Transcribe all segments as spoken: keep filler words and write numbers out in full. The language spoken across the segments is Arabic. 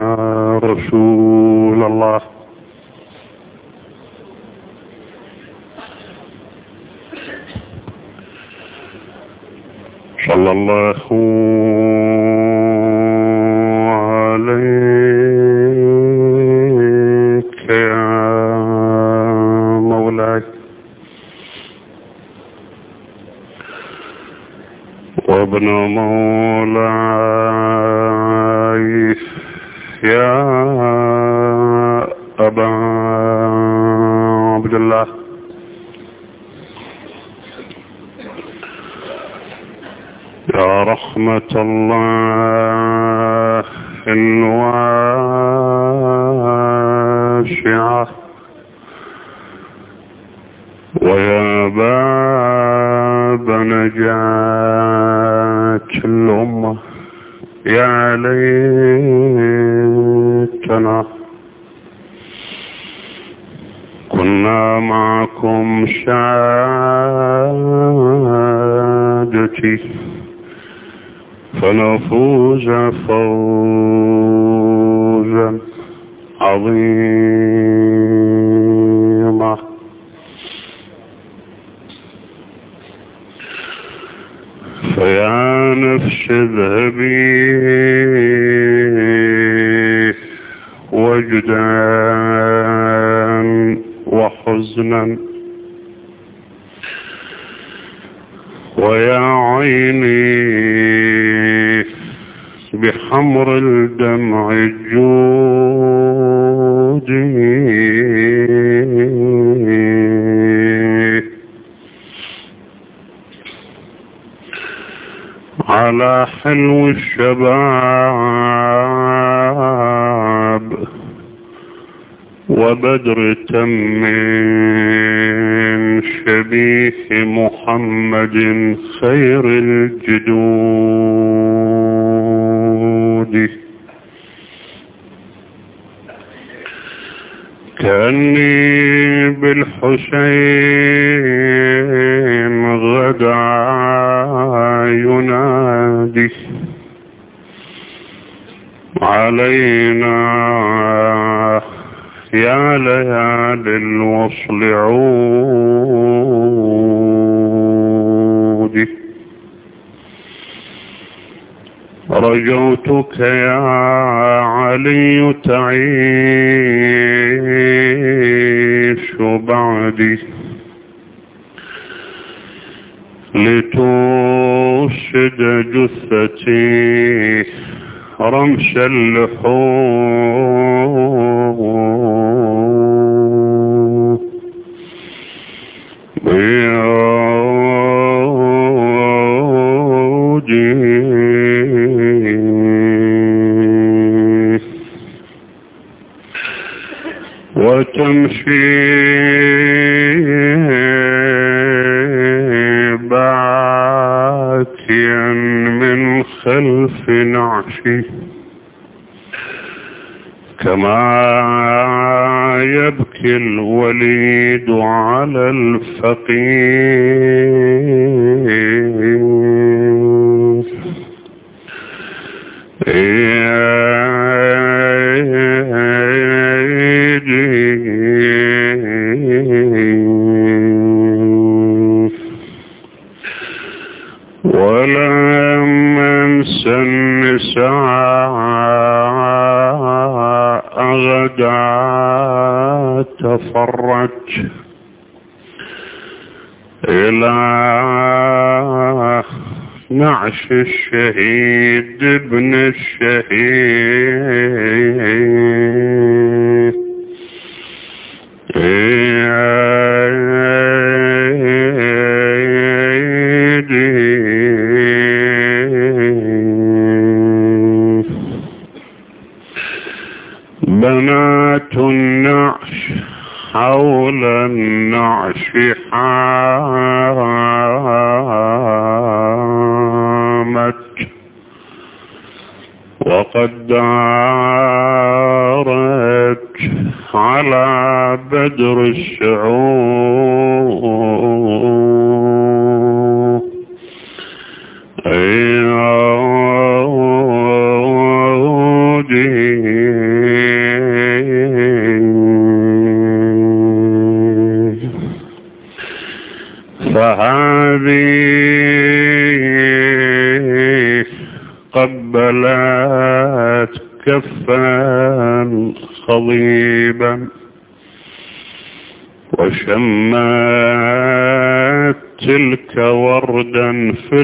رسول الله صلى الله عليك يا مولاي وابن مولاي يا أبا عبد الله يا رحمة الله الواسعة ويا باب نجاة الأمة يا ليتنا كنا معكم سعادتي فنفوز فوزا عظيما. فيا نفس اذهبي وجدا وحزنا ويا عيني بحمر الدمع الجودي على حلو الشباب وبدر تم شبيه محمد خير الجدود كأني بالحسين غدا ينادي علينا يا ليالي الوصل عودي رجوتك يا علي تعيش بعدي لتوشد جثتي رمش اللحوم بيودي وتمشي باكيا من خلف نعشي كما يبكي الوليد على الفقير ولم انس النساء غدا تفرج إلى نعش الشهيد ابن الشهيد بنات النعش حول النعش حامت وقد دارت على بدر الشعوب عودي كفا خضيبا وشمات تلك وردا في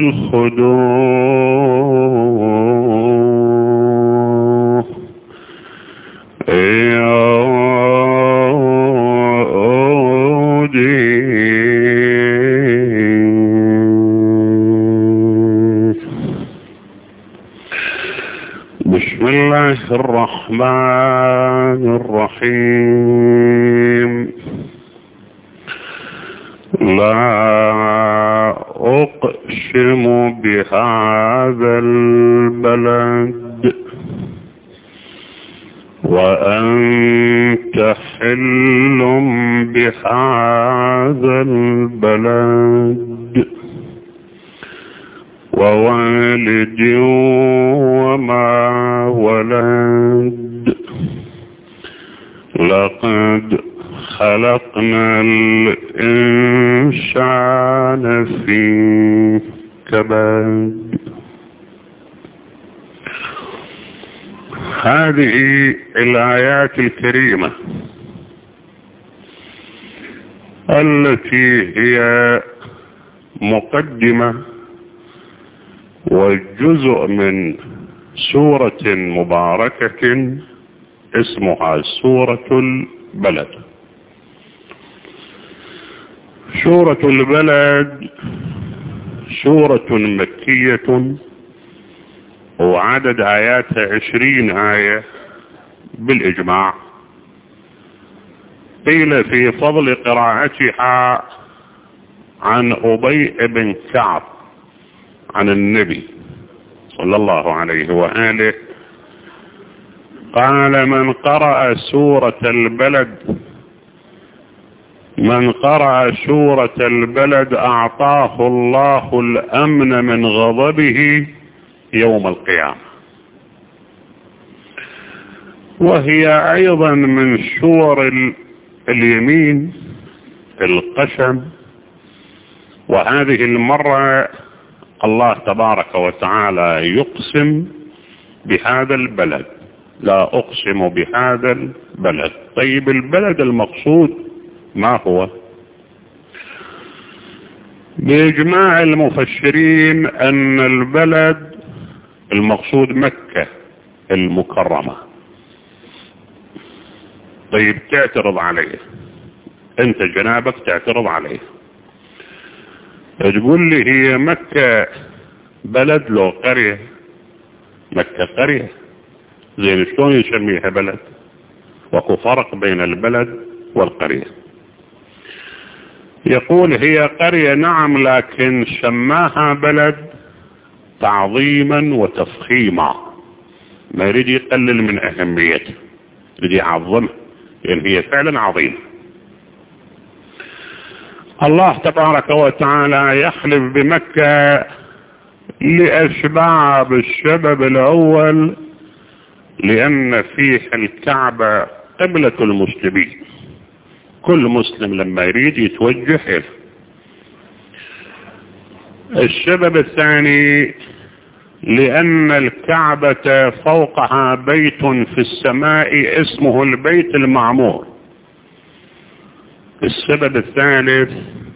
الخدود يودي بسم الله الرحمن الرحيم لا أقسم بهذا البلد وأنت حل بهذا البلد ووالد وما ولد لقد خلقنا الإنسان في كبد. هذه الآيات الكريمة التي هي مقدمة وجزء من سورة مباركة اسمها سورة البلد. سورة البلد سورة مكية وعدد آياتها عشرين آية بالإجماع. قيل في فضل قراءتها عن أبي بن كعب عن النبي صلى الله عليه وآله قال من قرأ سورة البلد من قرأ سورة البلد أعطاه الله الأمن من غضبه يوم القيامة. وهي أيضا من سور اليمين القسم. وهذه المرة الله تبارك وتعالى يقسم بهذا البلد. لا أقسم بهذا البلد. طيب البلد المقصود ما هو؟ بإجماع المفسرين أن البلد المقصود مكة المكرمة. طيب تعترض عليه انت جنابك تعترض عليه تقول لي هي مكة بلد لو قرية؟ مكة قرية زين شلون يسميها بلد؟ وكو فرق بين البلد والقرية. يقول هي قرية نعم لكن سماها بلد تعظيما وتفخيما، ما يريد يقلل من أهميتها، يريد يعظمها لأن هي فعلا عظيمة. الله تبارك وتعالى يحلف بمكة لأسباب. السبب الأول لأن فيه الكعبة قبلة المسلمين، كل مسلم لما يريد يتوجه إليه. السبب الثاني لأن الكعبة فوقها بيت في السماء اسمه البيت المعمور. السبب الثالث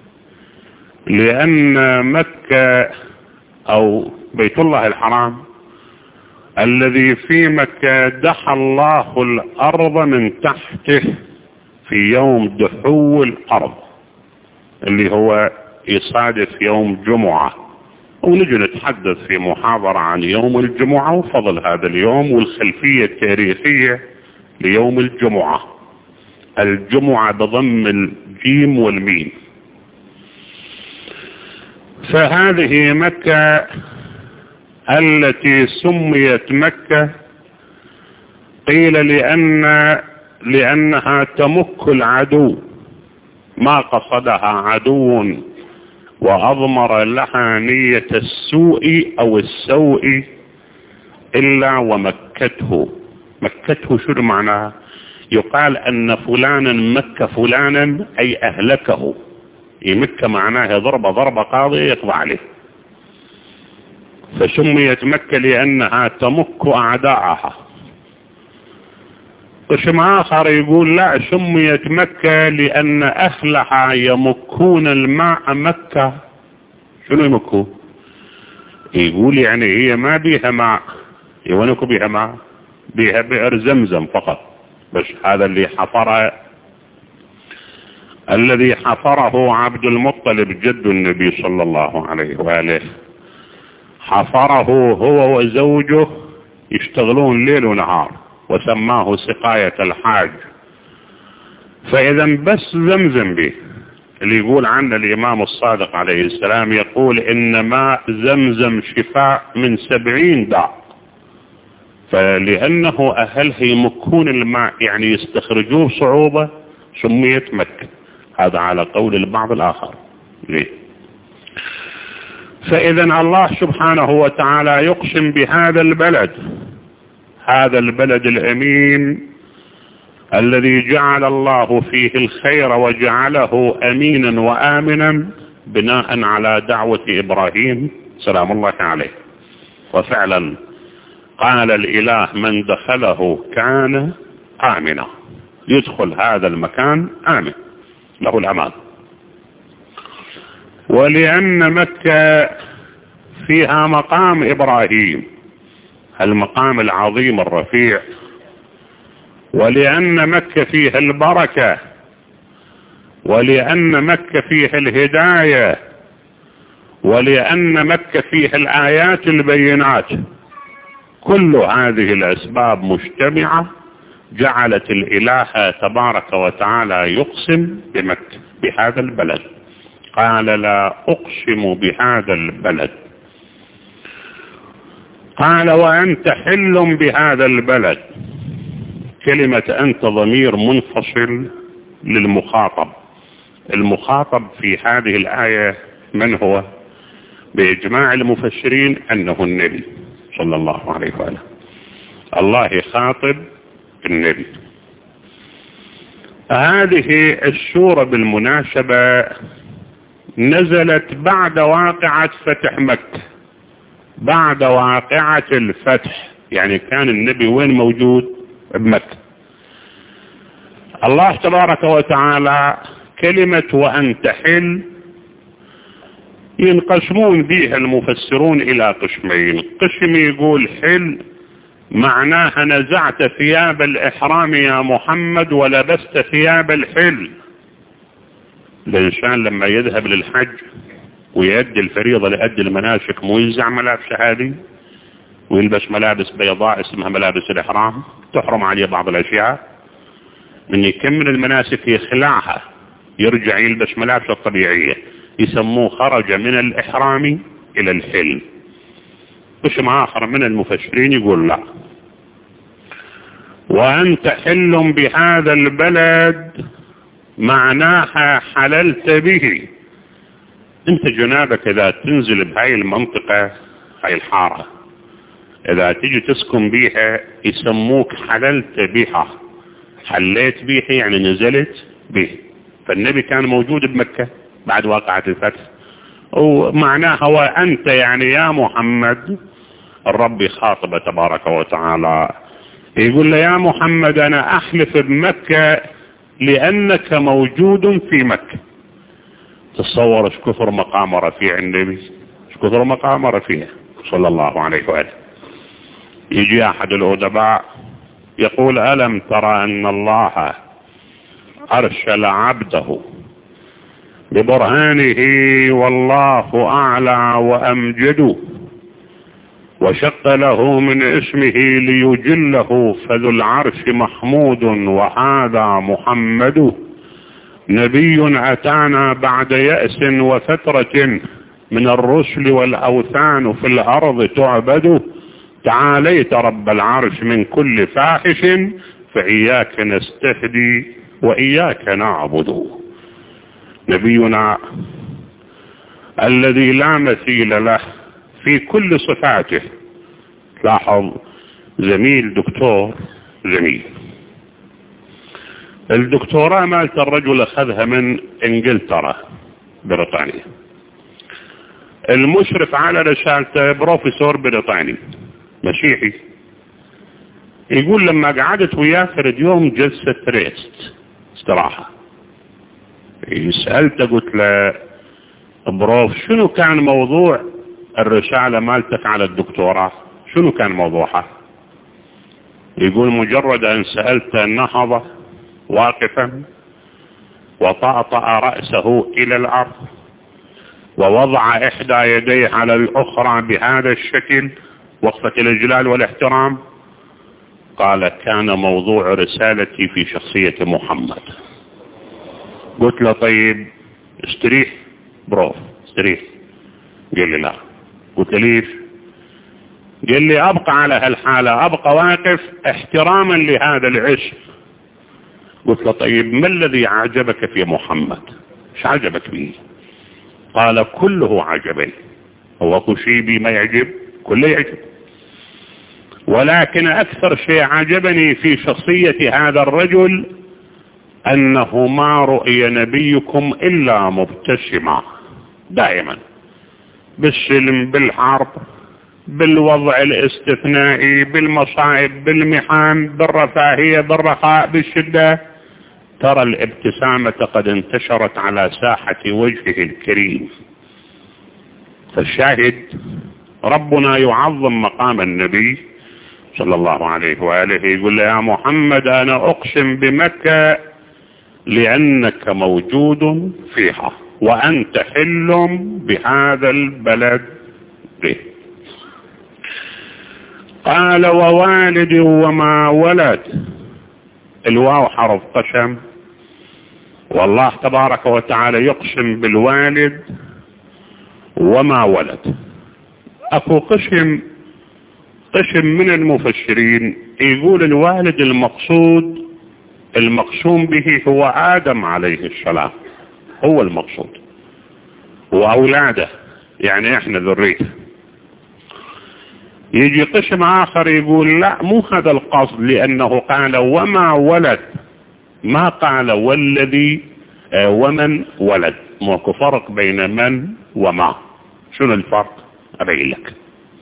لأن مكة أو بيت الله الحرام الذي في مكة دحى الله الأرض من تحته في يوم دحو الأرض اللي هو يصادف يوم جمعة، ونجي نتحدث في محاضرة عن يوم الجمعة وفضل هذا اليوم والخلفية التاريخية ليوم الجمعة. الجمعة بضم الجيم والميم. فهذه مكة التي سميت مكة قيل لأن لأنها تمك العدو، ما قصدها عدو وأضمر لها نية السوء أو السوء إلا ومكته. مكته شو معناها؟ يقال أن فلانا مك فلانا أي أهلكه. يمك معناها ضربة ضربة قاضية يقضى عليه. فسميت مكة لأنها تمك أعداءها قسم آخر يقول لا، سميت مكة لأن أهلها يمكون الماء مكة. شنو يمكوا؟ يقول يعني هي ما بيها ماء، يونكوا بيها ماء، بيها بئر زمزم فقط. بس هذا اللي حفره الذي حفره عبد المطلب جد النبي صلى الله عليه وآله، حفره هو وزوجه يشتغلون ليل ونهار، وسماه سقاية الحاج. فإذا بس زمزم به، اللي يقول عنه الإمام الصادق عليه السلام يقول إن ماء زمزم شفاء من سبعين داء. فلأنه أهلها يمكون الماء يعني يستخرجوه بصعوبة سميت مكة. هذا على قول البعض الآخر. ليه؟ فإذا الله سبحانه وتعالى يقسم بهذا البلد، هذا البلد الأمين الذي جعل الله فيه الخير وجعله أمينا وآمنا بناء على دعوة إبراهيم سلام الله عليه. وفعلا قال الإله من دخله كان آمنا، يدخل هذا المكان آمن له الأمان. ولأن مكة فيها مقام إبراهيم، المقام العظيم الرفيع، ولأن مكة فيها البركة، ولأن مكة فيها الهداية، ولأن مكة فيها الآيات البينات، كل هذه الأسباب مجتمعة جعلت الإله تبارك وتعالى يقسم بمكة بهذا البلد. قال لا أقسم بهذا البلد، قال وأنت حل بهذا البلد. كلمة أنت ضمير منفصل للمخاطب. المخاطب في هذه الآية من هو؟ بإجماع المفسرين أنه النبي صلى الله عليه وآله. الله يخاطب النبي. هذه السورة بالمناسبة نزلت بعد واقعة فتح مكة، بعد واقعة الفتح. يعني كان النبي وين موجود؟ بمكة. الله تبارك وتعالى كلمة وأن تحل ينقسمون بها المفسرون إلى قسمين. قسم يقول حل معناها نزعت ثياب الإحرام يا محمد ولبست ثياب الحل. الإنسان لما يذهب للحج ويؤدي الفريضة لأدي المناسك مو ينزع ملابسه هذه ويلبس ملابس بيضاء اسمها ملابس الإحرام، تحرم عليه بعض الأشياء، من يكمل المناسك يخلعها يرجع يلبس ملابسه الطبيعية، يسموه خرج من الإحرام إلى الحل. قسم آخر من المفسرين يقول لا، وأنت حل بهذا البلد معناها حللت به. انت جنابك اذا تنزل بهاي المنطقة هاي الحارة اذا تيجي تسكن بيها يسموك حللت بها. حليت بيها يعني نزلت به. فالنبي كان موجود بمكة بعد واقعة الفتح، ومعناها وأنت يعني يا محمد. الرب خاطب تبارك وتعالى يقول له يا محمد أنا أحلف بمكة لأنك موجود في مكة. تصور ايش كثر مقام رفيع النبي، ايش كثر مقام رفيع صلى الله عليه وآله. يجي أحد الأدباء يقول ألم ترى أن الله أرسل عبده ببرهانه والله أعلى وأمجد، وشق له من اسمه ليجله فذو العرش محمود وهذا محمد. نبي أتانا بعد يأس وفترة من الرسل والأوثان في الأرض تعبد. تعاليت رب العرش من كل فاحش فإياك نستهدي وإياك نعبد. نبينا الذي لا مثيل له في كل صفاته. لاحظ زميل دكتور زميل الدكتوراه مالت الرجل أخذها من إنجلترا بريطانيا، المشرف على رسالته بروفيسور بريطاني مسيحي، يقول لما قعدت وياه فرد يوم جلسة ريست استراحة، سألت قلت له بروف شنو كان موضوع الرسالة مالتك على الدكتوراه، شنو كان موضوعها؟ يقول مجرد أن سألت نهض واقفا وطأطأ رأسه إلى الأرض ووضع إحدى يديه على الأخرى بهذا الشكل وقفة الإجلال والاحترام، قال كان موضوع رسالتي في شخصية محمد. قلت له طيب استريح بروف استريح. قال لي لا. قلت له ليش؟ قال لي أبقى على هالحالة، أبقى واقف احتراما لهذا العشق. قلت له طيب ما الذي عجبك في محمد؟ ايش عجبك به؟ قال كله عجبني، هو كل شيء بي ما يعجب؟ كله يعجب، ولكن أكثر شيء عجبني في شخصية هذا الرجل أنه ما رؤي نبيكم إلا مبتسما دائما، بالسلم بالحرب بالوضع الاستثنائي بالمصائب بالمحن بالرفاهية بالرخاء بالشدة، ترى الابتسامة قد انتشرت على ساحة وجهه الكريم. فالشاهد ربنا يعظم مقام النبي صلى الله عليه وآله، يقول له يا محمد أنا أقسم بمكة لأنك موجود فيها وأنت حل بهذا البلد به. قال ووالد وما ولد، الواو حرف قسم، والله تبارك وتعالى يقسم بالوالد وما ولد. أكو قسم قسم من المفسرين يقول الوالد المقصود المقسوم به هو آدم عليه السلام، هو المقصود وأولاده، يعني احنا ذريته. يجي قسم آخر يقول لا مو هذا القصد، لأنه قال وما ولد، ما قال والذي آه ومن ولد. موكو فرق بين من وما. شنو الفرق؟ أبين لك.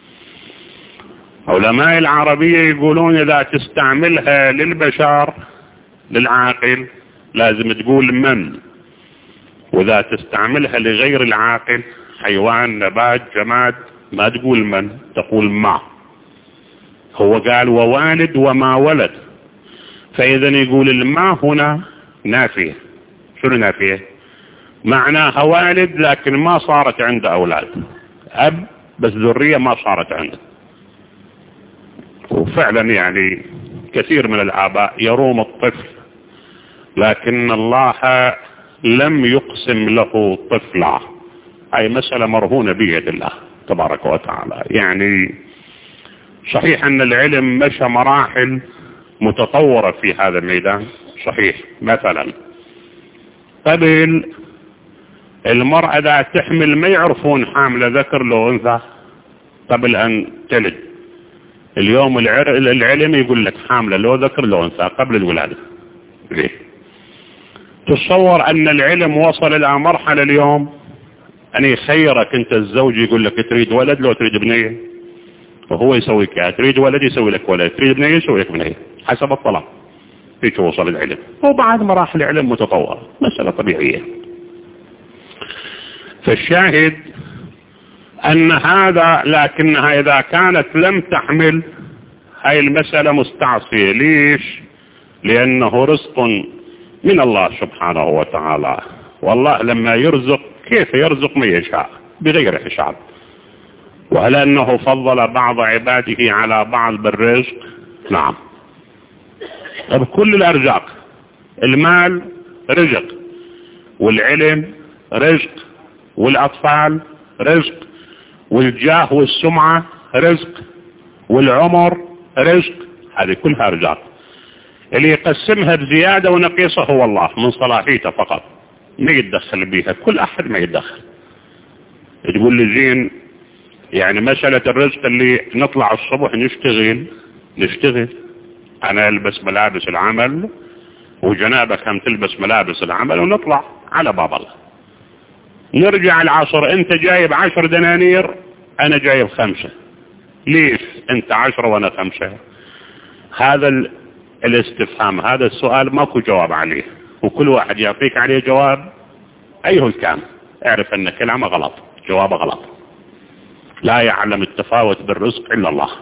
علماء العربية يقولون إذا تستعملها للبشر للعاقل لازم تقول من، وإذا تستعملها لغير العاقل حيوان نبات جماد ما تقول من، تقول ما. هو قال ووالد وما ولد، فإذا يقول الما هنا نافية. شنو نافية؟ معناها والد لكن ما صارت عنده أولاد، أب بس ذرية ما صارت عنده. وفعلا يعني كثير من الآباء يروم الطفل لكن الله لم يقسم له طفلا، هاي مسألة مرهونة بيد الله تبارك وتعالى. يعني صحيح أن العلم مشى مراحل متطورة في هذا الميدان، صحيح. مثلا قبل المرأة إذا تحمل ما يعرفون حاملة ذكر لو أنثى قبل أن تلد. اليوم العلم يقول لك حاملة لو ذكر لو أنثى قبل الولادة. ليه؟ تصور أن العلم وصل إلى مرحلة اليوم أن يخيرك أنت الزوج، يقول لك تريد ولد لو تريد بنية، وهو يسوي كذا، تريد ولد يسوي لك ولد، تريد بنية يسوي لك بنية حسب الطلب. فيك وصل العلم، وبعد مراحل العلم متطورة، مسألة طبيعية. فالشاهد أن هذا، لكنها إذا كانت لم تحمل هاي المسألة مستعصية. ليش؟ لأنه رزق من الله سبحانه وتعالى، والله لما يرزق كيف يرزق من يشاء بغير حساب. وهل أنه فضل بعض عباده على بعض بالرزق؟ نعم. طب كل الأرزاق، المال رزق، والعلم رزق، والأطفال رزق، والجاه والسمعة رزق، والعمر رزق، هذه كلها أرزاق. اللي يقسمها بزيادة ونقيصة هو الله من صلاحيته فقط، ما يتدخل بيها كل أحد، ما يتدخل. تقول لي زين يعني مسألة الرزق اللي نطلع الصبح نشتغل نشتغل أنا ألبس ملابس العمل وجنابك هم تلبس ملابس العمل ونطلع على باب الله. نرجع العصر أنت جايب عشر دنانير أنا جايب خمسة. ليش أنت عشرة وأنا خمسة؟ هذا الاستفهام، هذا السؤال ماكو جواب عليه، وكل واحد يعطيك عليه جواب أيه كان، اعرف أن كلامه غلط، جوابه غلط. لا يعلم التفاوت بالرزق إلا الله.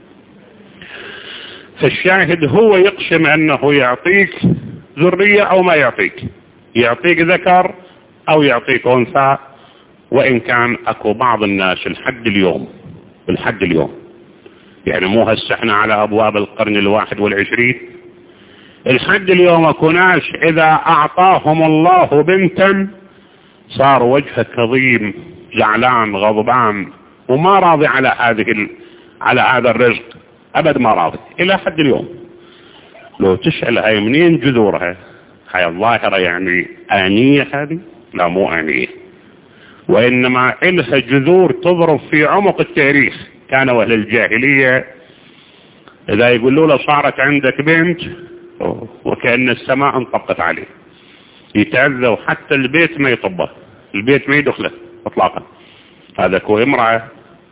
فالشاهد هو يقسم أنه يعطيك ذرية أو ما يعطيك، يعطيك ذكر أو يعطيك أنثى. وإن كان أكو بعض الناس الحد اليوم، الحد اليوم يعني مو هسه احنا على أبواب القرن الواحد والعشرين، الحد اليوم أكو ناس إذا أعطاهم الله بنتا صار وجهه كظيم زعلان غضبان وما راضي على هذه ال... على هذا الرزق أبد، ما راضي إلى حد اليوم. لو تسأل هاي منين جذورها، هاي الظاهرة يعني آنية، هذه لا مو آنية، وإنما إلها جذور تضرب في عمق التاريخ. كانوا أهل الجاهلية إذا يقولوا له صارت عندك بنت وكأن السماء انطبقت عليه، يتأذوا حتى البيت ما يطبه، البيت ما يدخله اطلاقا. هذا كو امرأة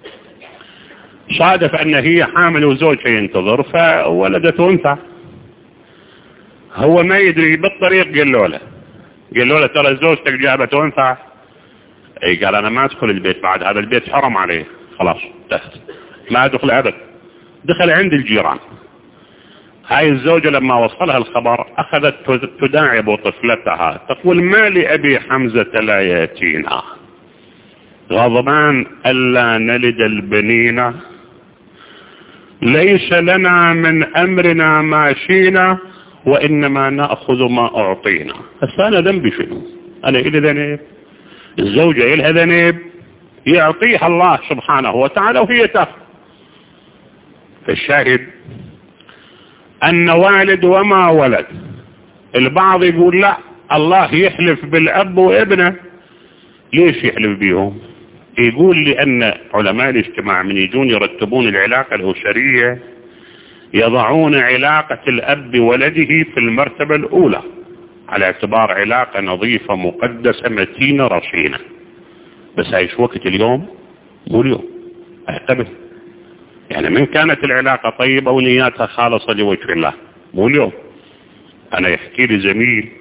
صادف ان هي حامل وزوجها ينتظر فولدت انثى، هو ما يدري، بالطريق قالوا له قالوا له ترى زوجتك جابت انثى. اي قال انا ما ادخل البيت بعد، هذا البيت حرم عليه، خلاص تحت ما ادخل ابد. دخل عند الجيران. هاي الزوجة لما وصلها الخبر اخذت تداعب طفلتها تقول ما لأبي حمزة لا ياتينا غضبان ألا نلد البنين، ليس لنا من أمرنا ما شينا وإنما نأخذ ما أعطينا. بس أنا ذنبي شنو؟ أنا إلي ذنب، الزوجة إلها ذنب، يعطيها الله سبحانه وتعالى وهي تأخذ. فالشاهد أن والد وما ولد. البعض يقول لا الله يحلف بالأب وابنه. ليش يحلف بيهم؟ يقول لأن علماء الاجتماع من يجون يرتبون العلاقة الأسرية يضعون علاقة الأب بولده في المرتبة الأولى على اعتبار علاقة نظيفة مقدسة متينة رصينة. بس هايش وقت اليوم؟ مو اليوم، اعتبر يعني من كانت العلاقة طيبة ونياتها خالصة لوجه الله، مو اليوم. أنا يحكي لي زميل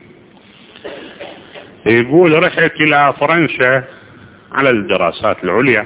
يقول رحت إلى فرنسا على الدراسات العليا،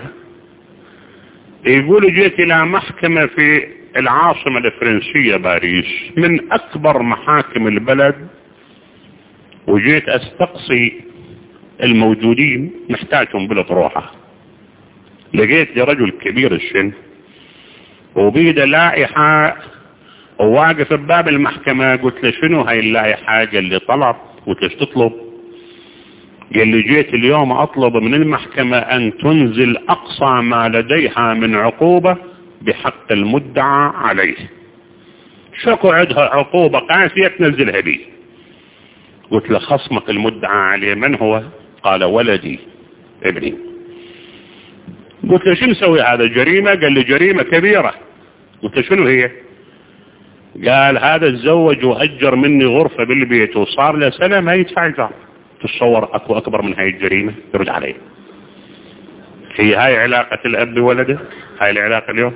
يقول جيت إلى محكمة في العاصمة الفرنسية باريس من أكبر محاكم البلد، وجيت أستقصي الموجودين محتاجهم بالأطروحة. لقيت لي رجل كبير السن وبيده لائحة وواقف بباب المحكمة. قلت له شنو هاي اللائحة؟ قال لي طلب. قلت ليش تطلب؟ قال لي جيت اليوم أطلب من المحكمة أن تنزل أقصى ما لديها من عقوبة بحق المدعى عليه. شكو عندها عقوبة قاسية تنزلها لي. قلت له خصمك المدعى عليه من هو؟ قال ولدي ابني. قلت له شو مسوي هذا جريمة؟ قال لي جريمة كبيرة. قلت له شنو هي؟ قال هذا تزوج وأجر مني غرفة بالبيت وصار له سنة ما يدفع إيجار. تتصور أكو أكبر من هاي الجريمة؟ يرد عليه. هي هاي علاقة الأب بولده؟ هاي العلاقة اليوم؟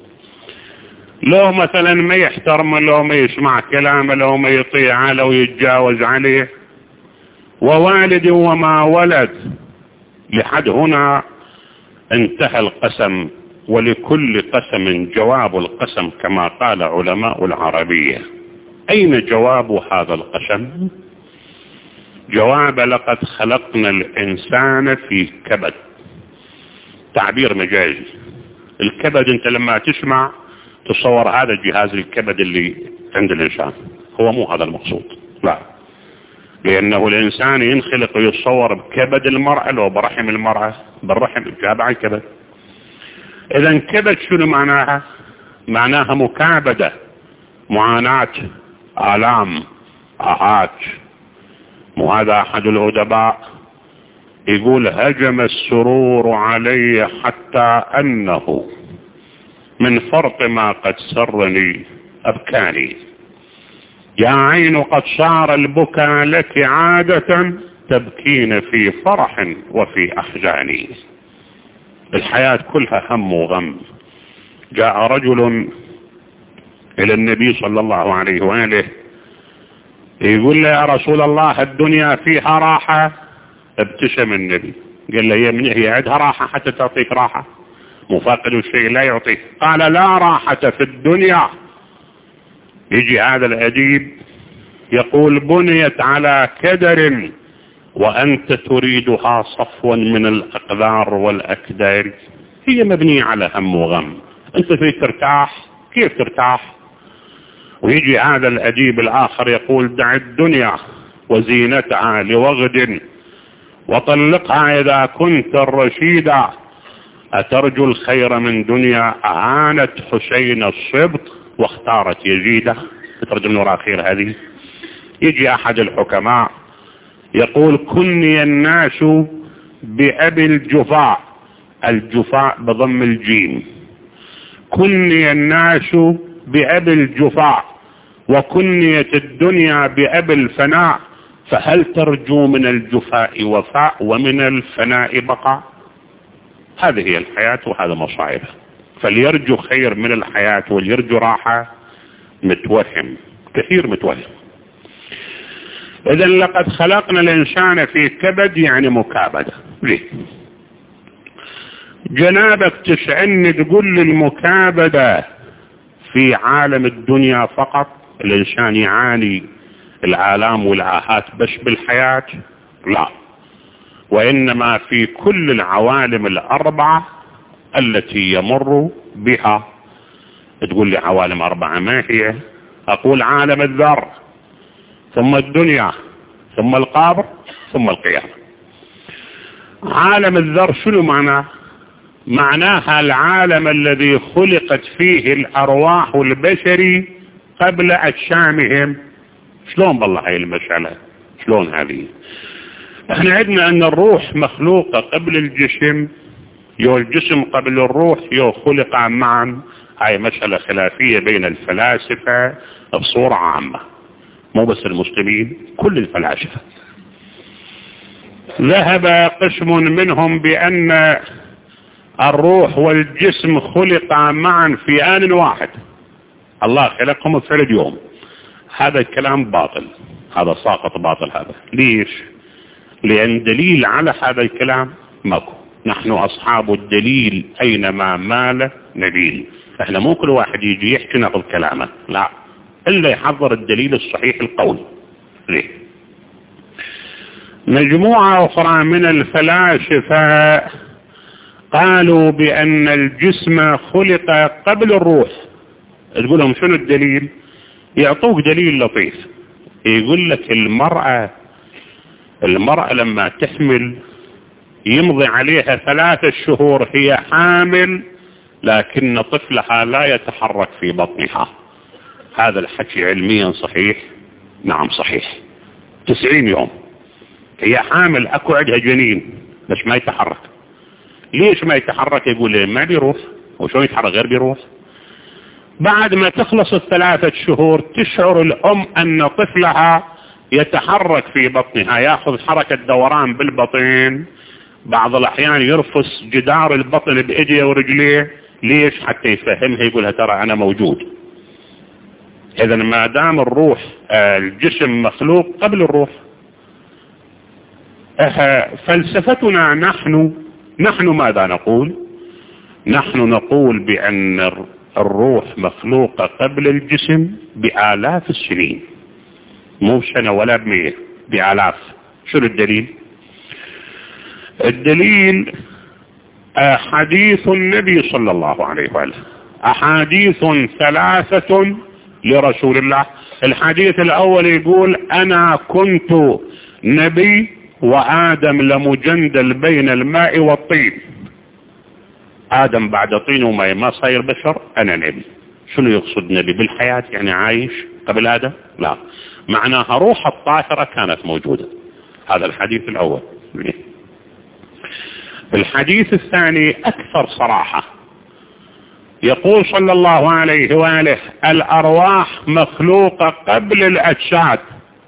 لو مثلا ما يحترمه، لو ما يسمع كلامه، لو ما يطيعه، لو يتجاوز عليه. ووالد وما ولد. لحد هنا انتهى القسم، ولكل قسم جواب القسم كما قال علماء العربية. أين جواب هذا القسم؟ جواب لقد خلقنا الإنسان في كبد. تعبير مجازي. الكبد انت لما تسمع تصور هذا الجهاز الكبد اللي عند الإنسان، هو مو هذا المقصود، لا، لأنه الإنسان ينخلق ويتصور بكبد المرأة لو برحم المرأة، بالرحم جابع الكبد. إذا كبد شنو معناها؟ معناها مكابدة، معاناة، آلام، آهات. وهذا أحد الأدباء يقول هجم السرور علي حتى أنه من فرط ما قد سرني أبكاني. يا عين قد صار البكاء لك عادة تبكين في فرح وفي أحزاني. الحياة كلها هم وغم. جاء رجل إلى النبي صلى الله عليه وآله يقول له يا رسول الله الدنيا فيها راحة. ابتسم النبي قال له يا من هي عندها راحة حتى تعطيك راحة؟ مفاقد الشيء لا يعطيك. قال لا راحة في الدنيا. يجي هذا الأديب يقول بنيت على كدر وأنت تريدها صفوا من الأقدار والأكدار. هي مبنية على هم وغم، أنت فيك ترتاح، كيف ترتاح؟ ويجي هذا الأديب الآخر يقول دع الدنيا وزينتها لوغد وطلقها إذا كنت الرشيدا. أترجو الخير من دنيا أعانت حسين الصبط واختارت يزيده. تترجم نور أخير هذه. يجي أحد الحكماء يقول كني الناس بأبي الجفاء، الجفاء بضم الجيم، كني الناس بأبي الجفاء وكنيت الدنيا بأبي الفناء، فهل ترجو من الجفاء وفاء ومن الفناء بقاء؟ هذه هي الحياة وهذا مصائبها. فليرجو خير من الحياة وليرجو راحة متوهم، كثير متوهم. إذا لقد خلقنا الإنسان في كبد يعني مكابدة. ليه؟ جنابك تسألني تقول لي المكابدة في عالم الدنيا فقط؟ الإنسان يعاني الآلام والآهات بس بالحياة؟ لا، وإنما في كل العوالم الأربعة التي يمر بها. تقول لي عوالم أربعة ما هي؟ أقول عالم الذر، ثم الدنيا، ثم القبر، ثم القيامة. عالم الذر شنو معناه؟ معناها العالم الذي خلقت فيه الأرواح البشري قبل أجسامهم. شلون بالله هاي المسألة؟ شلون هذه؟ احنا عندنا ان الروح مخلوقة قبل الجسم، يو الجسم قبل الروح، يو خلقا معا. هاي مسألة خلافية بين الفلاسفة بصورة عامة، مو بس المسلمين، كل الفلاسفة. ذهب قسم منهم بأن الروح والجسم خلقا معا في آن واحد، الله خلقهم في فرد يوم. هذا الكلام باطل، هذا ساقط باطل. هذا ليش؟ لأن دليل على هذا الكلام ماكو. نحن أصحاب الدليل أينما مال نبيل. احنا مو كل واحد يجي يحكي ناخذ كلامه، لا، إلا يحضر الدليل الصحيح القولي. ليه؟ مجموعة أخرى من الفلاسفة قالوا بأن الجسم خلق قبل الروح. تقول لهم شنو الدليل؟ يعطوك دليل لطيف، يقول لك المرأة المرأة لما تحمل يمضي عليها ثلاثة شهور هي حامل، لكن طفلها لا يتحرك في بطنها. هذا الحكي علميا صحيح؟ نعم صحيح. تسعين يوم هي حامل، اكو عندها جنين بس ما يتحرك. ليش ما يتحرك؟ يقول ما بيروح. وشو يتحرك غير بيروح؟ بعد ما تخلص الثلاثة شهور تشعر الأم أن طفلها يتحرك في بطنها، يأخذ حركة دوران بالبطن، بعض الأحيان يرفس جدار البطن بإيديه ورجليه. ليش؟ حتى يفهمها، يقولها ترى أنا موجود. إذا ما دام الروح الجسم مخلوق قبل الروح. فلسفتنا نحن نحن ماذا نقول؟ نحن نقول بأن الروح مخلوقة قبل الجسم بآلاف السنين، مو سنة ولا بمية، بآلاف. شنو الدليل؟ الدليل حديث النبي صلى الله عليه وآله، أحاديث ثلاثة لرسول الله. الحديث الأول يقول أنا كنت نبي وآدم لمجندل بين الماء والطين. آدم بعد طين وماء ما صاير بشر، أنا نبي. شنو يقصد نبي؟ بالحياة يعني عايش قبل آدم؟ لا، معناها روح الطاهرة كانت موجودة. هذا الحديث الأول. الحديث الثاني أكثر صراحة، يقول صلى الله عليه وآله الأرواح مخلوقة قبل الأجساد.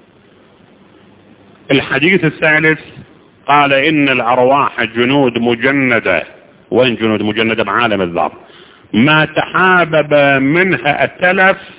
الحديث الثالث قال إن الأرواح جنود مجندة. وين جنود مجندة؟ بعالم الذر. ما تحابب منها التلف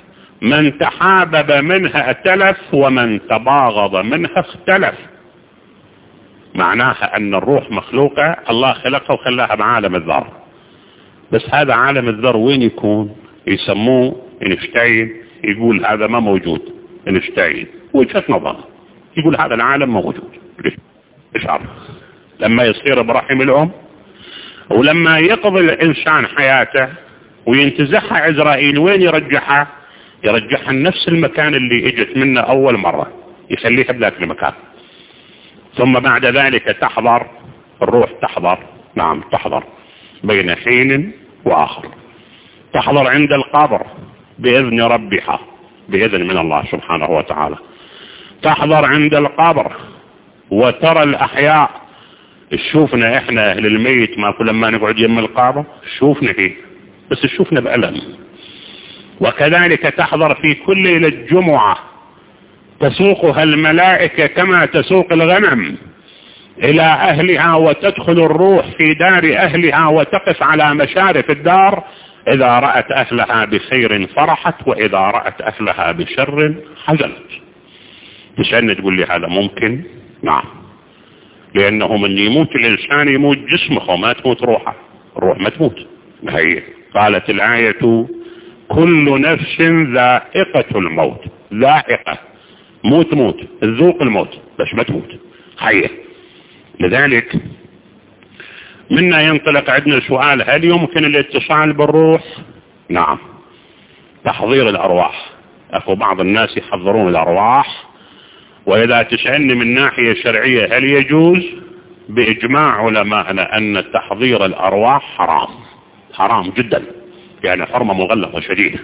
من تحابب منها ائتلف ومن تباغض منها اختلف. معناها ان الروح مخلوقة، الله خلقها وخلاها بعالم الذر. بس هذا عالم الذر وين يكون؟ يسموه اينشتاين يقول هذا ما موجود. اينشتاين وجهة نظر يقول هذا العالم موجود. ايش عارف لما يصير برحم الام ولما يقضي الانسان حياته وينتزعها عزرائيل وين يرجعها؟ يرجعها لنفس المكان اللي اجت منه اول مرة، يخليها بذاك المكان. ثم بعد ذلك تحضر الروح، تحضر نعم تحضر بين حين واخر. تحضر عند القبر باذن ربها، باذن من الله سبحانه وتعالى. تحضر عند القبر وترى الاحياء. شوفنا احنا اهل الميت ما كل ما نقعد يم القبر شوفنا فيه، بس شوفنا بألم. وكذلك تحضر في كل ليلة جمعة تسوقها الملائكة كما تسوق الغنم الى اهلها، وتدخل الروح في دار اهلها وتقف على مشارف الدار. اذا رأت اهلها بخير فرحت، واذا رأت اهلها بشر حزنت. تسألني تقول لي هذا ممكن؟ نعم، لانه من يموت الانسان يموت جسمه وما تموت روحه. الروح ما تموت. هي قالت الآية كل نفس ذائقة الموت. ذائقة موت موت الذوق الموت بس ما تموت حية. لذلك منا ينطلق عندنا سؤال: هل يمكن الاتصال بالروح؟ نعم. تحضير الأرواح. أخو بعض الناس يحضرون الأرواح، وإذا تسألني من ناحية شرعية هل يجوز؟ بإجماع علماءنا أن تحضير الأرواح حرام، حرام جدا، يعني حرمة مغلظة شديدة.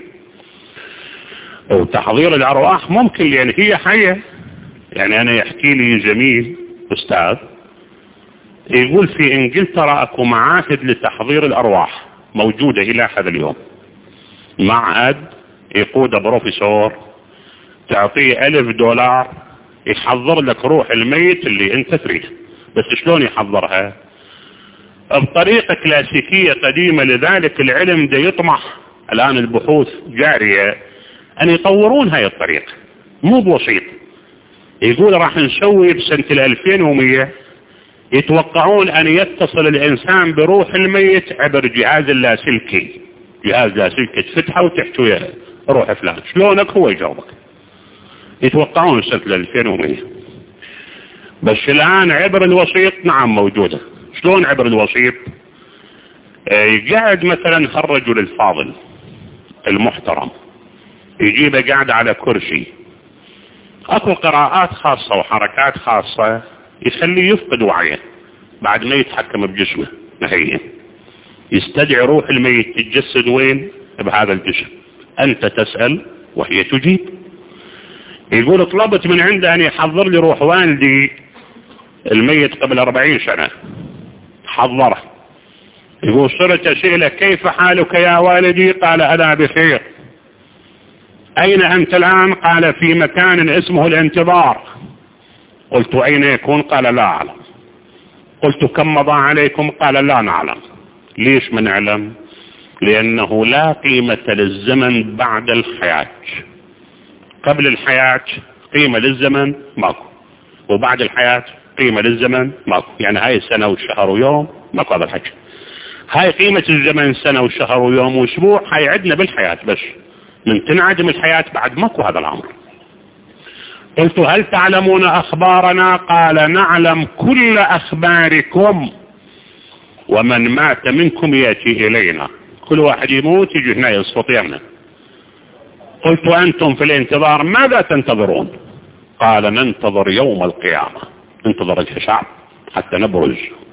وتحضير الأرواح ممكن لأن هي حية. يعني أنا يحكي لي زميل أستاذ يقول في إنجلترا أكو معاهد لتحضير الأرواح موجودة إلى هذا اليوم. معهد يقود بروفيسور تعطيه ألف دولار يحضر لك روح الميت اللي انت تريده. بس شلون يحضرها؟ بطريقة كلاسيكية قديمة. لذلك العلم ده يطمح الآن، البحوث جارية أن يطورون هاي الطريقة، مو بوسيط. يقول راح نسوي بسنة الألفين ومية يتوقعون أن يتصل الإنسان بروح الميت عبر جهاز اللاسلكي. جهاز لاسلكي تفتحه وتحكي وياه روح فلان، شلونك؟ هو يجاوبك. يتوقعون سنة الألفين ومية. بس الآن عبر الوسيط نعم موجودة. شلون عبر الوسيط؟ يقعد مثلا هالرجل الفاضل المحترم يجيبه قاعد على كرسي، اكو قراءات خاصة وحركات خاصة يخليه يفقد وعيه بعد ما يتحكم بجسمه. نهائيا يستدعي روح الميت تتجسد وين؟ بهذا الجسم. انت تسأل وهي تجيب. يقول طلبت من عنده ان يحضر لي روح والدي الميت قبل أربعين سنة، حضره. يقول صرت أسئلة: كيف حالك يا والدي؟ قال أنا بخير. أين أنت الآن؟ قال في مكان اسمه الانتظار. قلت أين يكون؟ قال لا أعلم. قلت كم مضى عليكم؟ قال لا نعلم. ليش ما نعلم؟ لأنه لا قيمة للزمن بعد الحياة. قبل الحياة قيمة للزمن ماكو، وبعد الحياة قيمة للزمن ماكو. يعني هاي سنة وشهر ويوم ماكو هذا الحكي. هاي قيمة الزمن سنة وشهر ويوم واسبوع، هاي عدنا بالحياة بس. من تنعدم الحياة بعد ماكو هذا الأمر. قلت هل تعلمون أخبارنا؟ قال نعلم كل أخباركم، ومن مات منكم يأتي إلينا. كل واحد يموت يجي هنا يستطيعنا. قلت أنتم في الانتظار ماذا تنتظرون؟ قال ننتظر يوم القيامة، ننتظر الحساب حتى نبرز.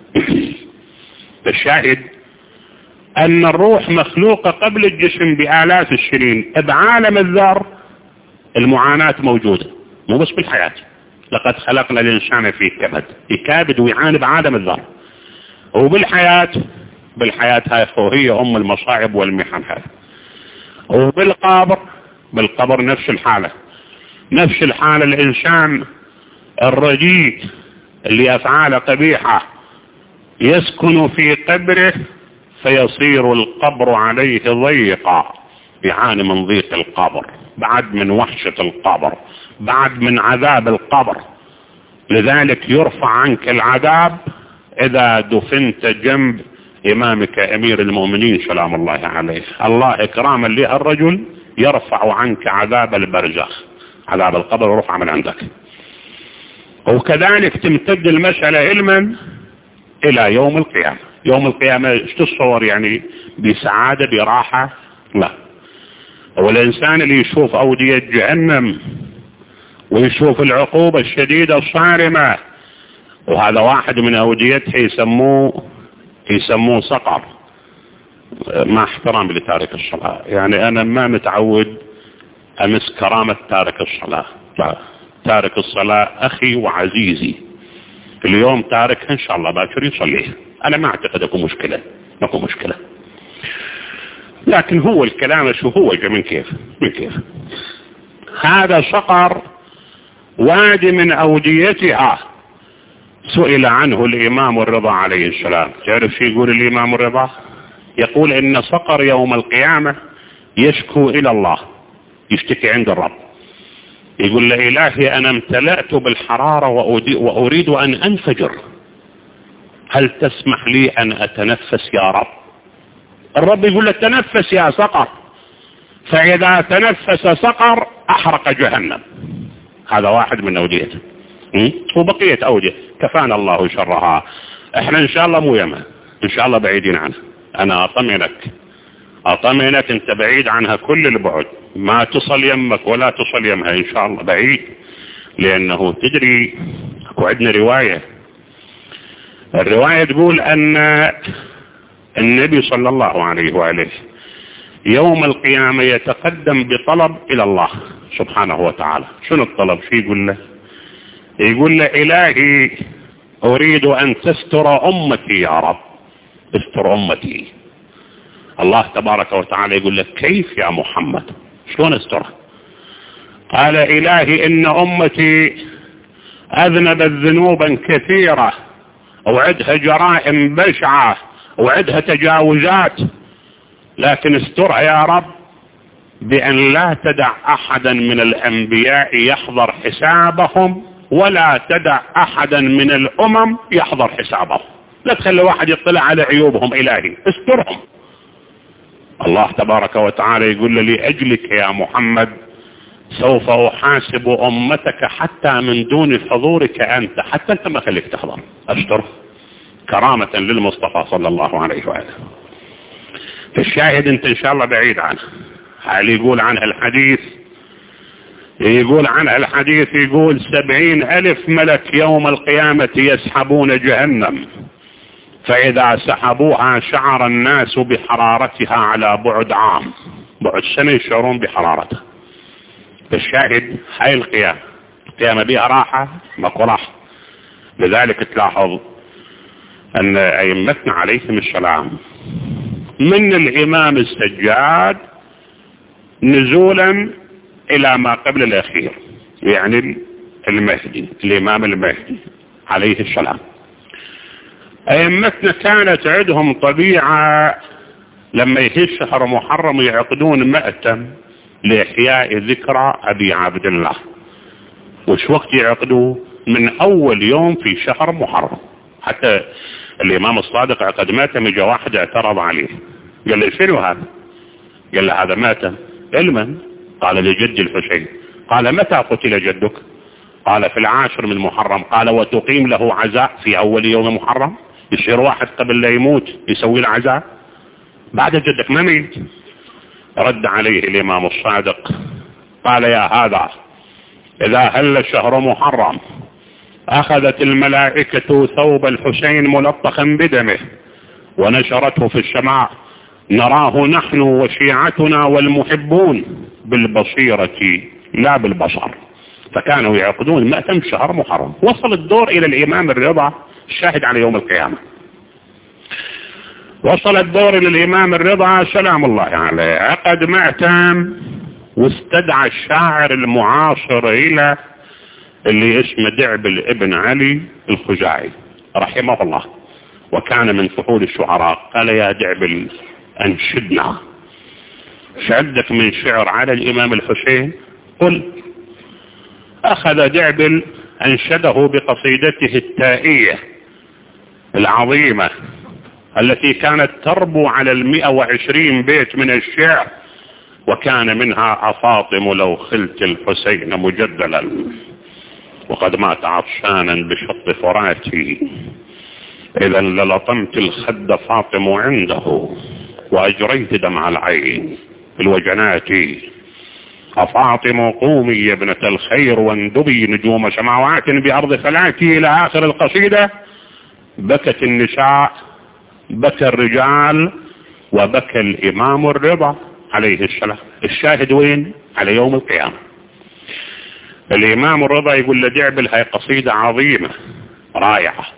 الشاهد أن الروح مخلوقة قبل الجسم بآلاف السنين. بعالم الذر المعاناة موجودة، مو بس بالحياة. لقد خلقنا الإنسان في كبد، في كابد ويعاني بعالم الذر. وبالحياة بالحياة هاي هي أم المصاعب والمحن هاي. وبالقبر بالقبر نفس الحالة، نفس الحالة. الإنسان الرديء اللي أفعاله قبيحة يسكن في قبره فيصير القبر عليه ضيقا، يعاني من ضيق القبر. بعد من وحشة القبر، بعد من عذاب القبر. لذلك يرفع عنك العذاب إذا دفنت جنب إمامك أمير المؤمنين سلام الله عليه. الله إكراما للرجل يرفع عنك عذاب البرزخ، عذاب القبر ورفع من عندك. وكذلك تمتد المسألة علما إلى يوم القيامة. يوم القيامة ايش تصور يعني؟ بسعادة براحة؟ لا. والإنسان اللي يشوف أودية جهنم ويشوف العقوبة الشديدة الصارمة، وهذا واحد من أوديتها يسموه يسموه سقر. مع احترام لتارك الصلاة، يعني أنا ما متعود أمس كرامة تارك الصلاة. لا، تارك الصلاة أخي وعزيزي، اليوم تارك إن شاء الله باكر يصليه، أنا ما أعتقد أكون مشكلة أكون مشكلة لكن هو الكلام شو هو من كيف من كيف هذا سقر وادي من أوديتها. سئل عنه الإمام الرضا عليه السلام. تعرف شو يقول الإمام الرضا؟ يقول إن سقر يوم القيامة يشكو إلى الله، يشتكي عند الرب، يقول له إلهي أنا امتلأت بالحرارة وأريد أن أنفجر، هل تسمح لي أن أتنفس يا رب؟ الرب يقول له تنفس يا سقر، فإذا تنفس سقر أحرق جهنم. هذا واحد من أوديته، وبقية أودية كفانا الله شرها. احنا ان شاء الله مو يمها، ان شاء الله بعيدين عنها. انا اطمئنك اطمئنك انت بعيد عنها كل البعد، ما تصل يمك ولا تصل يمها ان شاء الله، بعيد. لانه تدري اكو عندنا رواية، الرواية تقول ان النبي صلى الله عليه وآله يوم القيامة يتقدم بطلب الى الله سبحانه وتعالى. شنو الطلب؟ شو يقول له؟ يقول له إلهي أريد أن تستر أمتي يا رب، استر أمتي. الله تبارك وتعالى يقول لك كيف يا محمد؟ شلون استرها؟ قال إلهي إن أمتي أذنبت ذنوبا كثيرة وعدها جرائم بشعة وعدها تجاوزات، لكن استرها يا رب بأن لا تدع أحدا من الأنبياء يحضر حسابهم ولا تدع أحدا من الأمم يحضر حسابهم، لا تخلي واحد يطلع على عيوبهم، إلهي استرهم. الله تبارك وتعالى يقول لي لأجلك يا محمد سوف أحاسب أمتك حتى من دون حضورك أنت، حتى أنت ما خليك تحضر، أستر كرامة للمصطفى صلى الله عليه وآله. فالشاهد أنت إن شاء الله بعيد عنه. هل يقول عنها الحديث يقول عنها الحديث يقول سبعين ألف ملك يوم القيامة يسحبون جهنم، فإذا سحبوها شعر الناس بحرارتها على بعد عام، بعد سنة يشعرون بحرارتها. فالشاهد هاي القيامة، القيامة بها راحة ماكو راحة. لذلك تلاحظ أن أئمتنا عليهم السلام من الإمام السجاد نزولا إلى ما قبل الأخير، يعني المهدي، الإمام المهدي عليه السلام، أئمتنا كانت عندهم طبيعة لما يهي شهر محرم يعقدون مأتم لإحياء ذكرى أبي عبد الله. وش وقت يعقدوا؟ من أول يوم في شهر محرم. حتى الإمام الصادق عقد مأتم، جاء واحد اعترض عليه قال له شنو هذا؟ قال له هذا مأتم علما. قال لجد الحسين. قال متى قتل جدك؟ قال في العاشر من محرم. قال وتقيم له عزاء في أول يوم محرم؟ يصير واحد قبل لا يموت يسوي له عزاء؟ بعد جدك ما ميت. رد عليه الإمام الصادق قال يا هذا إذا هل شهر محرم أخذت الملائكة ثوب الحسين ملطخا بدمه ونشرته في السماء، نراه نحن وشيعتنا والمحبون بالبصيرة لا بالبصر. فكانوا يعقدون مأتم شهر محرم. وصل الدور إلى الإمام الرضا الشاهد على يوم القيامة، وصل الدور إلى الإمام الرضا سلام الله عليه، عقد مأتم واستدعى الشاعر المعاصر إلى اللي اسمه دعبل ابن علي الخزاعي رحمه الله، وكان من فحول الشعراء. قال يا دعبل أنشدنا. ايش عندك من شعر على الامام الحسين؟ قل. اخذ دعبل انشده بقصيدته التائية العظيمة التي كانت تربو على المئة وعشرين بيت من الشعر، وكان منها أفاطم لو خلت الحسين مجدلا وقد مات عطشانا بشط فراتي، إذا للطمت الخد فاطم عنده وأجريت دمع العين في الوجنات. أفاطم قومي يا ابنة الخير واندبي نجوم سماوات بأرض فلاتي إلى آخر القصيدة. بكت النساء، بكى الرجال، وبكى الإمام الرضا عليه السلام. الشاهد وين؟ على يوم القيامة. الإمام الرضا يقول لدعبل هاي قصيدة عظيمة رائعة،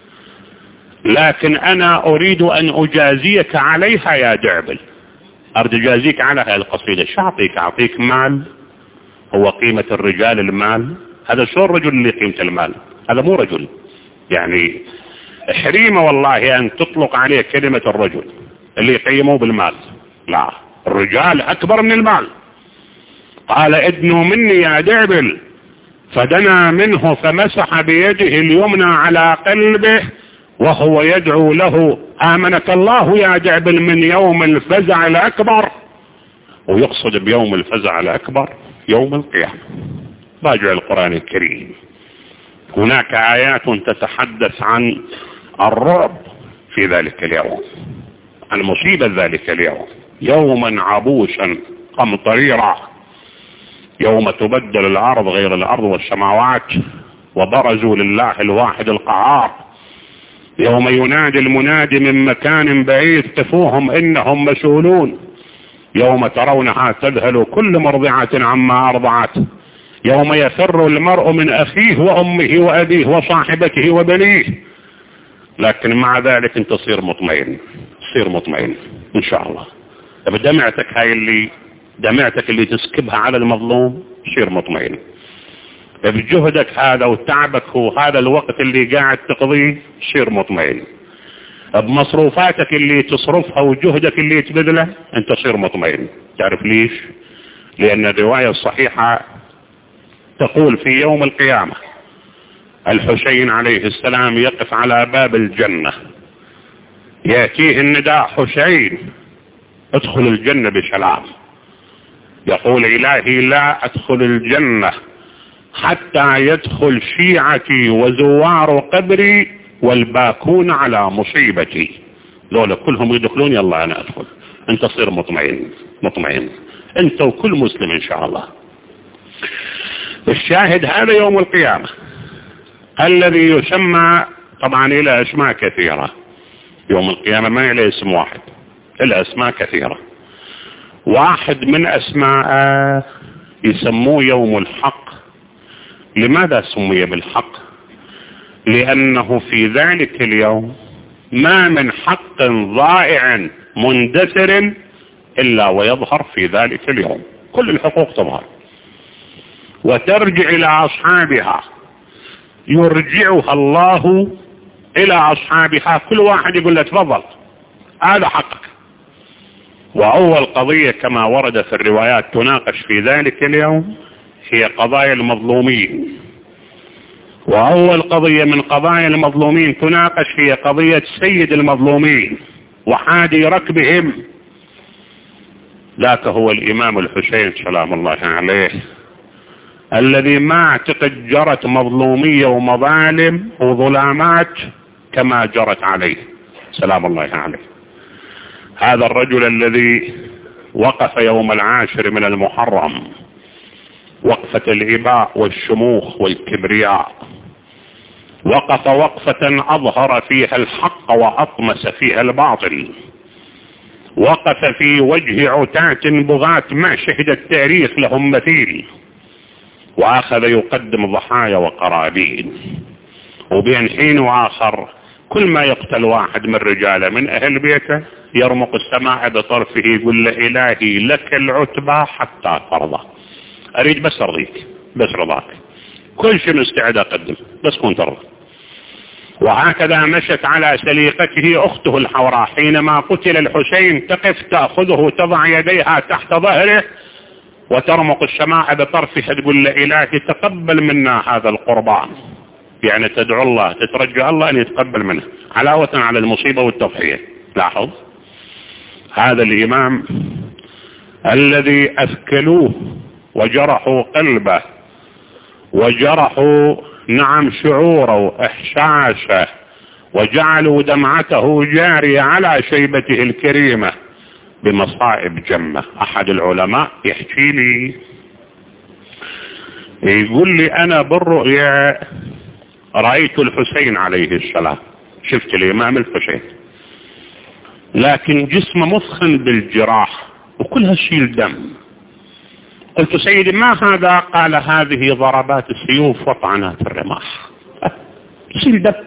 لكن أنا أريد أن أجازيك عليها يا دعبل. أريد أجازيك على هاي القصيدة. شو أعطيك؟ أعطيك مال؟ هو قيمة الرجال المال؟ هذا شو الرجل اللي قيمة المال؟ هذا مو رجل. يعني حريمة والله أن تطلق عليه كلمة الرجل اللي يقيمه بالمال. لا، الرجال أكبر من المال. قال ادنوا مني يا دعبل، فدنا منه فمسح بيده اليمنى على قلبه وهو يدعو له آمنك الله يا دعبل من يوم الفزع الأكبر. ويقصد بيوم الفزع الأكبر يوم القيامة. راجع القرآن الكريم، هناك آيات تتحدث عن الرعب في ذلك اليوم، عن مصيبة ذلك اليوم. يوما عبوسا قمطريرا، يوم تبدل الأرض غير الأرض والسماوات وبرزوا لله الواحد القهار. يوم ينادي المنادي من مكان بعيد قفوهم إنهم مسؤولون. يوم ترونها تذهل كل مرضعة عما أرضعت. يوم يفر المرء من أخيه وأمه وأبيه وصاحبته وبنيه. لكن مع ذلك انت تصير مطمئن، تصير مطمئن إن شاء الله. دمعتك هاي اللي دمعتك اللي تسكبها على المظلوم تصير مطمئن. بجهدك هذا وتعبك هو هذا الوقت اللي قاعد تقضيه تصير مطمئن. بمصروفاتك اللي تصرفها وجهدك اللي تبذله انت تصير مطمئن. تعرف ليش؟ لأن الرواية الصحيحة تقول في يوم القيامة الحسين عليه السلام يقف على باب الجنة، يأتيه النداء حسين ادخل الجنة بسلام. يقول إلهي لا أدخل الجنة حتى يدخل شيعتي وزوار قبري والباكون على مصيبتي. لولا كلهم يدخلون يلا أنا أدخل. أنت تصير مطمئن مطمئن أنت وكل مسلم إن شاء الله. الشاهد هذا يوم القيامة الذي يسمى طبعا إلى أسماء كثيرة. يوم القيامة ما إلى اسم واحد، إلى أسماء كثيرة. واحد من أسماء يسموه يوم الحق. لماذا سمي بالحق؟ لأنه في ذلك اليوم ما من حق ضائع مندثر إلا ويظهر في ذلك اليوم. كل الحقوق تظهر وترجع إلى أصحابها، يرجعها الله إلى أصحابها. كل واحد يقول له تفضل هذا حقك. وأول قضية كما ورد في الروايات تناقش في ذلك اليوم هي قضايا المظلومين. وأول قضية من قضايا المظلومين تناقش هي قضية سيد المظلومين وحادي ركبهم، ذاك هو الإمام الحسين سلام الله عليه، الذي ما اعتقد جرت مظلومية ومظالم وظلامات كما جرت عليه سلام الله عليه. هذا الرجل الذي وقف يوم العاشر من المحرم وقفة الإباء والشموخ والكبرياء، وقف وقفة أظهر فيها الحق وأطمس فيها الباطل، وقف في وجه عتاة بغاة ما شهد التاريخ لهم مثيل، وأخذ يقدم ضحايا وقرابين. وبين حين وآخر كل ما يقتل واحد من رجاله من أهل بيته يرمق السماء بطرفه يقول له إلهي لك العتبى حتى ترضى. أريد بس أرضيك، بس رضاك، كل شيء مستعد أقدم بس كنت ترضى. وهكذا مشت على سليقته أخته الحوراء حينما قتل الحسين، تقف تأخذه تضع يديها تحت ظهره وترمق السماء بطرفها تقول لإلهي تقبل منا هذا القربان، يعني تدعو الله تترجى الله أن يتقبل منه علاوة على المصيبة والتضحية. لاحظ هذا الإمام الذي أثكلوه وجرحوا قلبه وجرحوا نعم شعوره وإحساسه وجعلوا دمعته جارية على شيبته الكريمة بمصائب جمة. أحد العلماء يحكي لي يقول لي أنا بالرؤيا رأيت الحسين عليه السلام، شفت الإمام الحسين لكن جسمه مثخن بالجراح وكلها شيل دم. قلت سيدي ما هذا؟ قال هذه ضربات السيوف وطعنات الرماح شيل دم.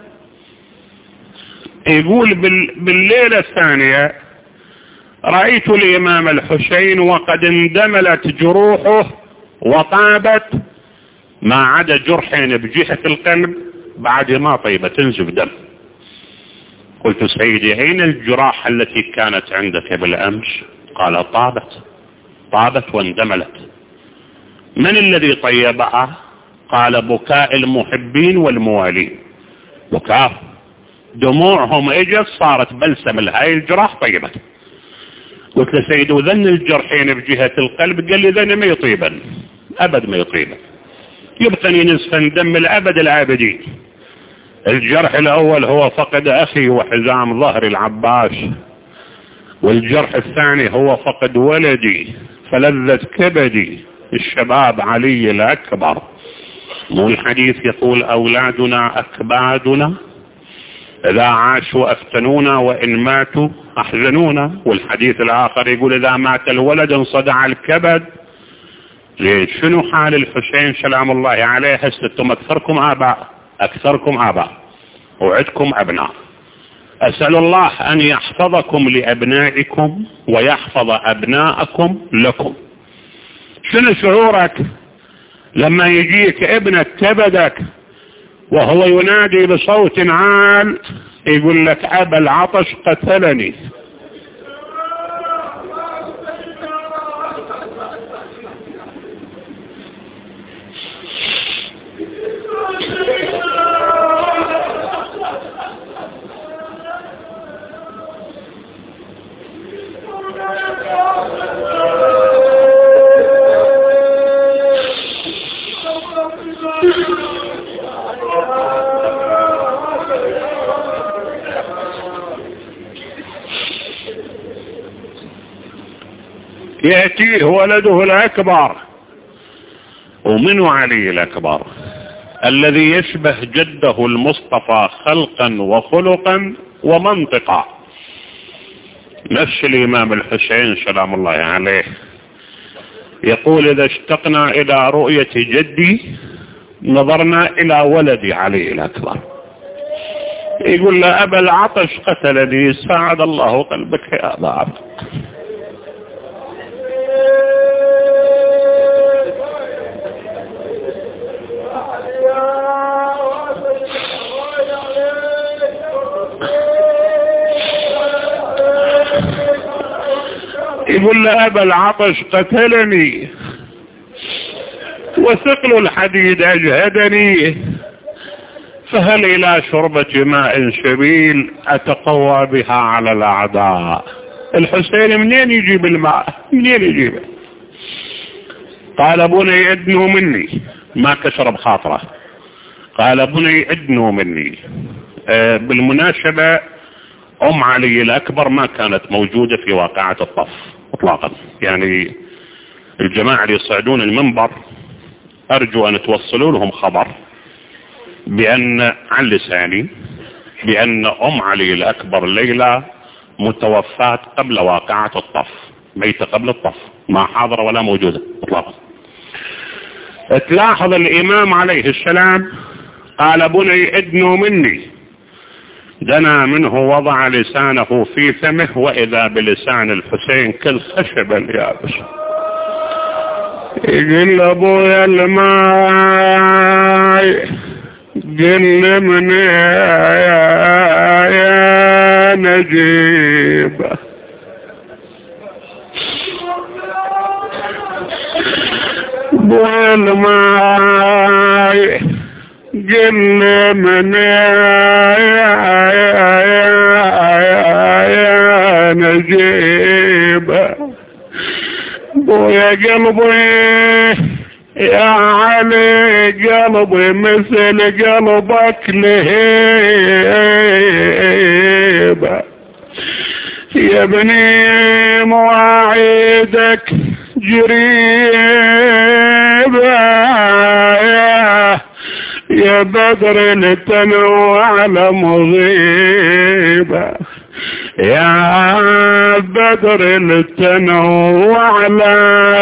يقول بالليلة الثانية رأيت الإمام الحسين وقد اندملت جروحه وطابت ما عدا جرحين بجهة القلب بعد ما طيبة تنزف دم. قلت سيدي أين الجراح التي كانت عندك بالأمس؟ قال طابت طابت واندملت. من الذي طيبها؟ قال بكاء المحبين والموالين، بكاء دموعهم اجت صارت بلسم لهاي الجراح طيبت. قلت له سيدي وذن الجرحين بجهة القلب؟ قال لي ذن ما يطيبا أبد ما يطيبا، يبقى نصفا دم الأبد العابدين. الجرح الأول هو فقد أخي وحزام ظهر العباس، والجرح الثاني هو فقد ولدي فلذة كبدي الشباب علي الأكبر. مو الحديث يقول أولادنا أكبادنا إذا عاشوا أفتنونا وإن ماتوا أحزنونا، والحديث الآخر يقول إذا مات الولد انصدع الكبد. شنو حال الحسين سلام الله عليه؟ هستم أكثركم آباء أكثركم آباء وعدكم أبناء. أسأل الله أن يحفظكم لأبنائكم ويحفظ أبناءكم لكم. شنو شعورك لما يجيك ابنك كبدك وهو ينادي بصوت عال يقول لك أبا العطش قتلني؟ يأتيه ولده الأكبر، ومنه علي الأكبر الذي يشبه جده المصطفى خلقا وخلقا ومنطقا، نفس الإمام الحسين سلام الله عليه يقول إذا اشتقنا إلى رؤية جدي نظرنا إلى ولدي علي الأكبر. يقول له أبا العطش قتلني ساعد الله قلبك يا أبا عبد. يقول له أبا العطش قتلني وثقل الحديد أجهدني، فهل إلى شربة ماء سبيل أتقوى بها على الأعداء؟ الحسين منين يجيب الماء؟ منين يجيبه؟ قال بني ادنوا مني، ما كسر بخاطره، قال بني ادنوا مني. آه بالمناسبة أم علي الأكبر ما كانت موجودة في واقعة الطف اطلاقا، يعني الجماعة اللي يصعدون المنبر أرجو أن توصلوا لهم خبر بأن عن لساني بأن أم علي الأكبر ليلى متوفاة قبل واقعة الطف، ميتة قبل الطف، ما حاضرة ولا موجودة اطلاقا. تلاحظ الإمام عليه السلام قال بني ادنوا مني، دنا منه وضع لسانه في فمه وإذا بلسان الحسين كالخشب اليابس. يقول ابويا الماء قل من يا نجيب والماي قل من يا نجيب بويا قلبي يا علي قلبي مثل قلبك لهيب يا ابني مواعيدك جريبة يا بدر التنوع على مغيبة يا بدر التنوع على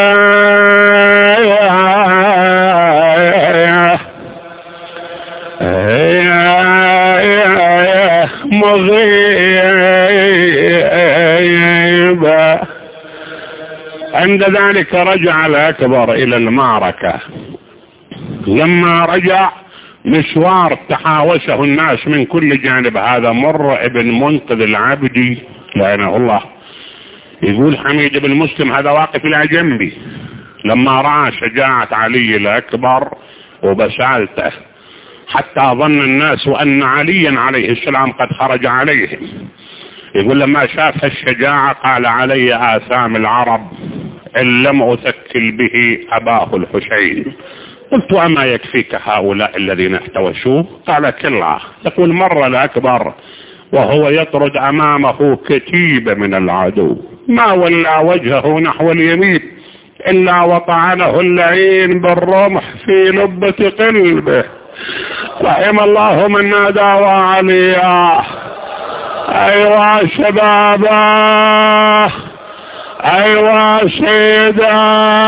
مغيبة. عند ذلك رجع الأكبر إلى المعركة. لما رجع مشوار تحاوشه الناس من كل جانب. هذا مر ابن منقذ العبدي لعنه الله يقول حميد بن مسلم هذا واقف إلى جنبي لما رأى شجاعة علي الأكبر وبسالته حتى ظن الناس أن عليا عليه السلام قد خرج عليهم. يقول لما شاف الشجاعة قال علي آثام العرب إن لم أثكل به أباه الحسين. قلت أما يكفيك هؤلاء الذين احتوشوه؟ قال كلا. يقول مر الأكبر وهو يطرد أمامه كتيبة من العدو ما ولى وجهه نحو اليمين إلا وطعنه اللعين بالرمح في لبة قلبه. رحم الله من نادى وعليا. أيوا شبابا أيوا سيدا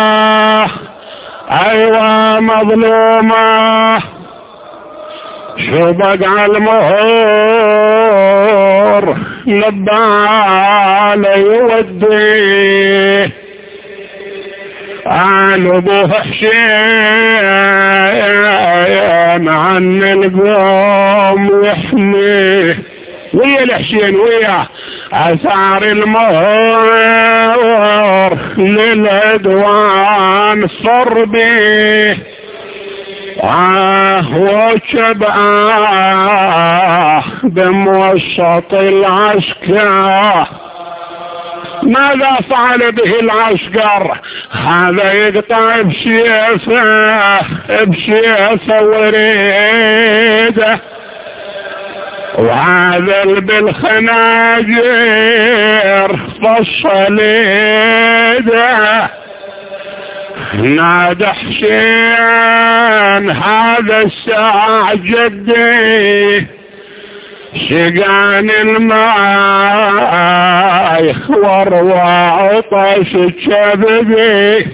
أيوا مظلومة شو بقع المهور لبالي يوديه عن ابو حسين عن القوم يحميه ويا الحسين ويا اثار المهور للعدوان صر بيه آه وشبعاه بموسط العسكر. ماذا فعل به العسكر؟ هذا يقطع بسيفه بسيفه وريده وهذا بالخناجر فصل يده. نادى حسين هذا الساعة جدي سقان الماء واروى عطش الشببي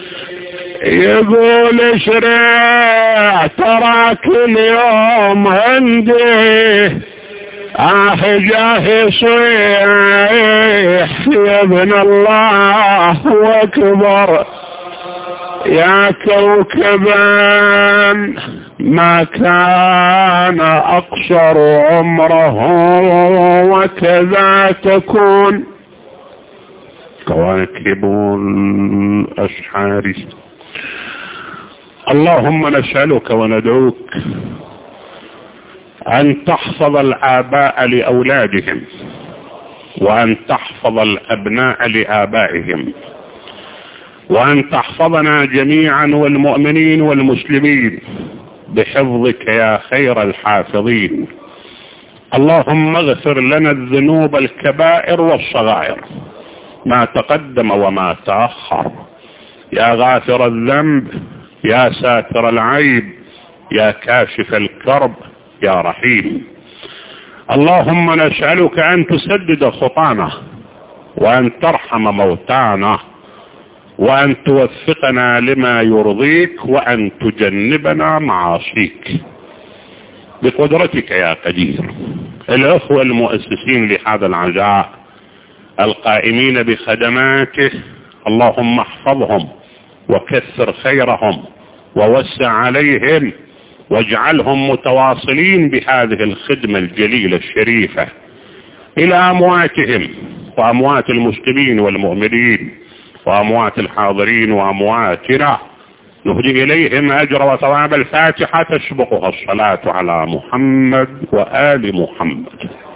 يقول شريع تراك اليوم عندي آه جاه صيح يا ابن الله واكبر يا كوكبا ما كان أقصر عمره وكذا تكون كواكب الأشحار. اللهم نسألك وندعوك أن تحفظ الآباء لأولادهم وأن تحفظ الأبناء لآبائهم وأن تحفظنا جميعا والمؤمنين والمسلمين بحفظك يا خير الحافظين. اللهم اغفر لنا الذنوب الكبائر والصغائر ما تقدم وما تأخر يا غافر الذنب يا ساتر العيب يا كاشف الكرب يا رحيم. اللهم نسألك أن تسدد خطانا وأن ترحم موتانا وأن توفقنا لما يرضيك وأن تجنبنا معاصيك بقدرتك يا قدير. الأخوة المؤسسين لهذا العزاء القائمين بخدماته اللهم احفظهم وكثر خيرهم ووسع عليهم واجعلهم متواصلين بهذه الخدمة الجليلة الشريفة إلى أمواتهم وأموات المسلمين والمؤمنين وأموات الحاضرين وأمواتنا. نهدي إليهم أجر وثواب الفاتحة تسبقها الصلاة على محمد وآل محمد.